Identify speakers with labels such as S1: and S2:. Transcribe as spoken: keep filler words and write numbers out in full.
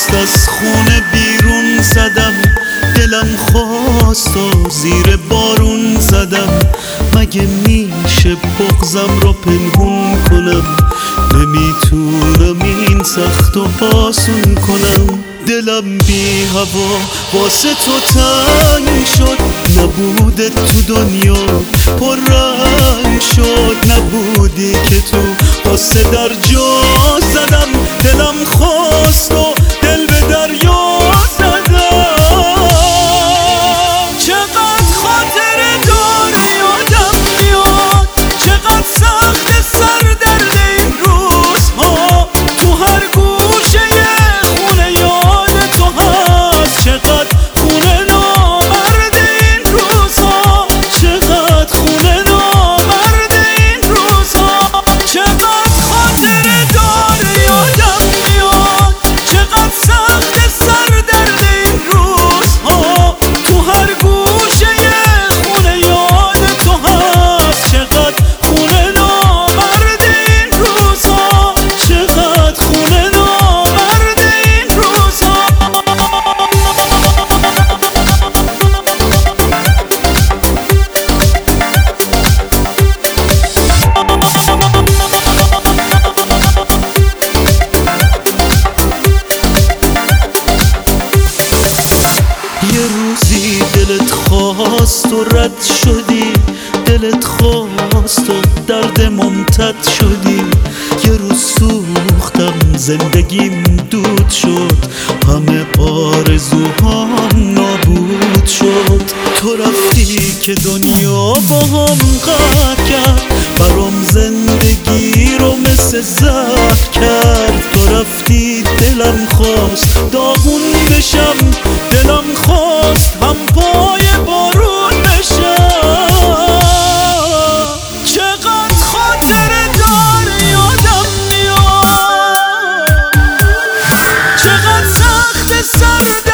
S1: دست از خونه بیرون زدم، دلم خواست و زیر بارون زدم. مگه میشه بغضم رو پنهون کنم؟ نمیتونم این سخت و آسون کنم. دلم بی هوا واسه تو تنگ شد، نبوده تو دنیا پر رنگ شد. نبودی که تو قصه در جا زدم، دلم خواست و دل به دریا زدم. چقدر خاطره داری یادم میاد، چقدر سخت سر درد این روزها. تو هر گوشه خونه یاد تو هست، چقدر خونه نامرد این روزها. چقدر خونه نامرد این روزها. چقدر خاطره داری یادم میاد، چقدر سخت سر درد این روزها. تو هر گوشه خونه یاد تو هست، چقدر خونه نامرد این روزها. چقدر خونه نامرد این روزها. یه روزی دلت خواست و رد شدی، دلت خواست و درد ممتد شدی. یه روز سوختم زندگیم دود شد، همه آرزوهام نابود شد. تو رفتی که دنیا با هم قهر کرد، برام زندگی رو مثل زهر کرد. تو رفتی دلم خواست داغون بشم، دلم خواست هم پای بارون بشم. چقدر خاطره داری یادم میاد، چقدر سخت سر